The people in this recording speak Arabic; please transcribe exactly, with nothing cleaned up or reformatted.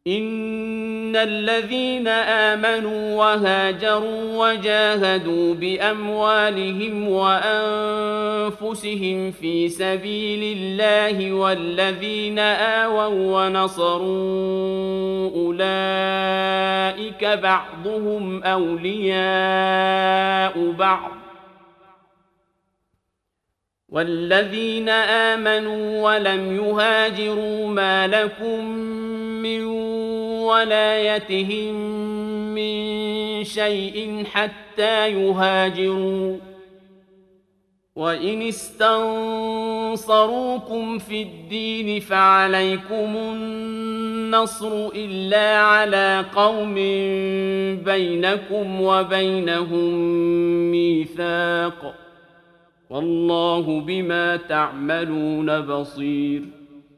إن الذين آمنوا وهاجروا وجاهدوا بأموالهم وأنفسهم في سبيل الله والذين آووا ونصروا أولئك بعضهم أولياء بعض والذين آمنوا ولم يهاجروا ما لكم من ولايتهم من شيء حتى يهاجروا وإن استنصروكم في الدين فعليكم النصر إلا على قوم بينكم وبينهم ميثاق والله بما تعملون بصير